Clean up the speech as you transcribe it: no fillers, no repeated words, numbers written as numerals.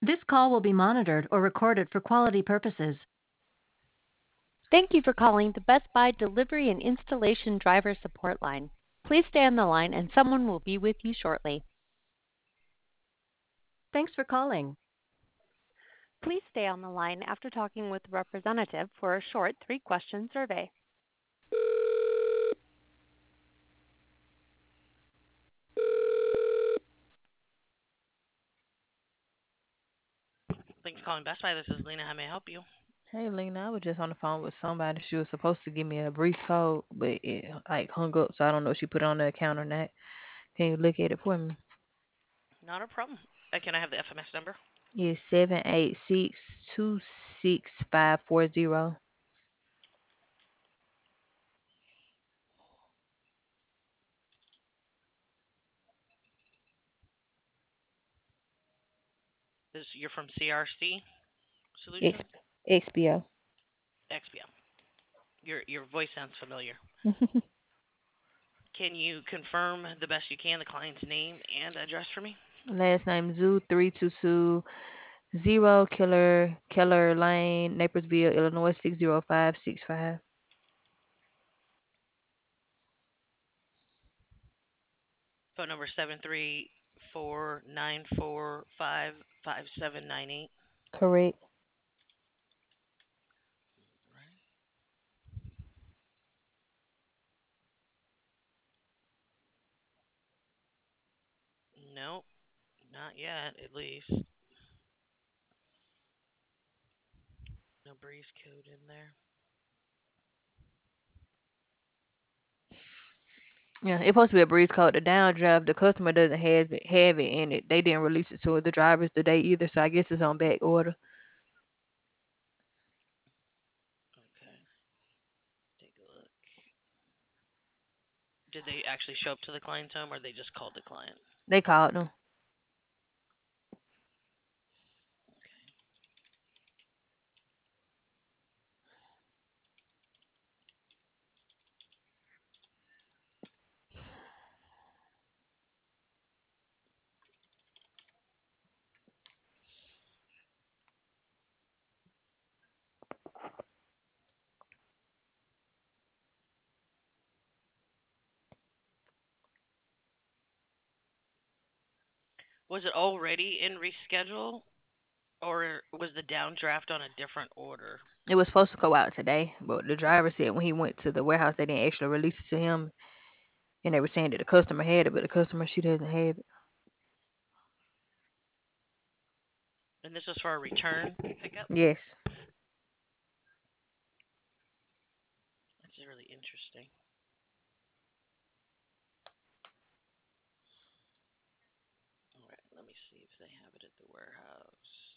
This call will be monitored or recorded for quality purposes. Thank you for calling the Best Buy Delivery and Installation Driver Support Line. Please stay on the line and someone will be with you shortly. Thanks for calling. Please stay on the line after talking with the representative for a short 3-question survey. Thanks for calling Best Buy. This is Lena. How may I help you? Hey Lena, I was just on the phone with somebody. She was supposed to give me a brief code, but it like hung up, so I don't know if she put it on the account or not. Can you look at it for me? Not a problem. Can I have the FMS number? It's 786-26540. You're from CRC X Solutions? XPO. XPM. Your voice sounds familiar. Can you confirm the best you can the client's name and address for me? Last name Zoo 3220 Keller Lane, Naperville, Illinois 60565. Phone number 734-945-5798. Correct. Nope, not yet. At least no breeze code in there. Yeah, it's supposed to be a breeze code. The downdraft, the customer doesn't have it in it. They didn't release it to the drivers today either, so I guess it's on back order. Okay, take a look. Did they actually show up to the client's home, or they just called the client? They called them. Was it already in reschedule, or was the downdraft on a different order? It was supposed to go out today, but the driver said when he went to the warehouse, they didn't actually release it to him, and they were saying that the customer had it, but the customer she doesn't have it. And this is for a return pickup? Yes. That's really interesting. All right, let me see if they have it at the warehouse.